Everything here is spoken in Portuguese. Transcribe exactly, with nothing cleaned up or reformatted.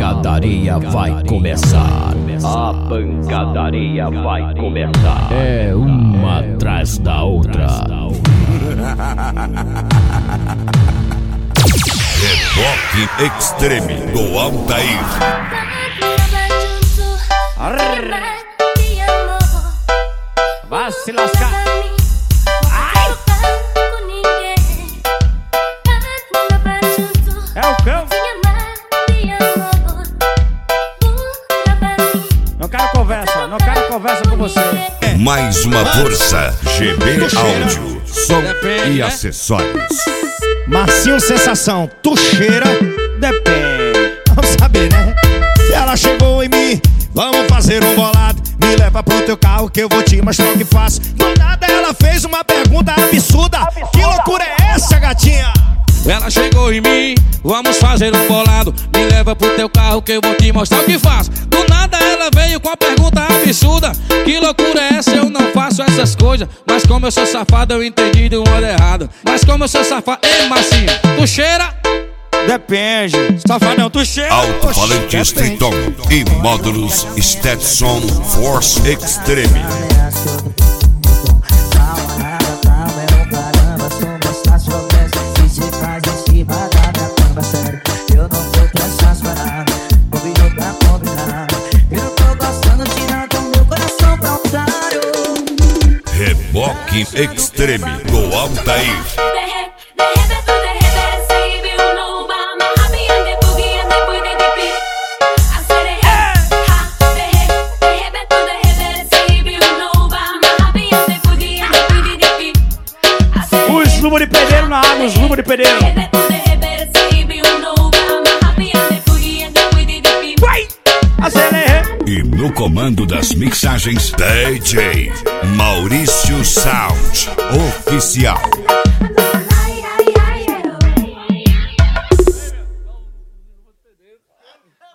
pancadaria vai começar. A pancadaria vai começar. É uma atrás da outra. Reboque Extreme do Altair. Vai se lascar. Ai. É o cão. Não quero conversa, não quero conversa com você. Mais uma força. G B Áudio, som e acessórios. Marcinho Sensação, tu cheira? Depende. Vamos saber, né? Se ela chegou em mim, vamos fazer um bolado. Me leva pro teu carro que eu vou te mostrar o que faço. Do nada ela fez uma pergunta absurda. absurda. Que loucura é essa, gatinha? Ela chegou em mim, vamos fazer um bolado. Me leva pro teu carro que eu vou te mostrar o que faço. Do nada ela veio com a pergunta absurda. Que loucura é essa? Eu não faço essas coisas. Mas como eu sou safado, eu entendi de um modo errado. Mas como eu sou safado... Ei, Marcinho, tu cheira? Depende. Safadão, tu cheira? Alto-falante Streeton e módulos Stetson Force Extreme. Reboque Extreme do Altair. Os luvos de pedreiro na água, os luvos de pedreiro. Vai! Acelera! E no comando das mixagens, D J Maurício Sound Oficial.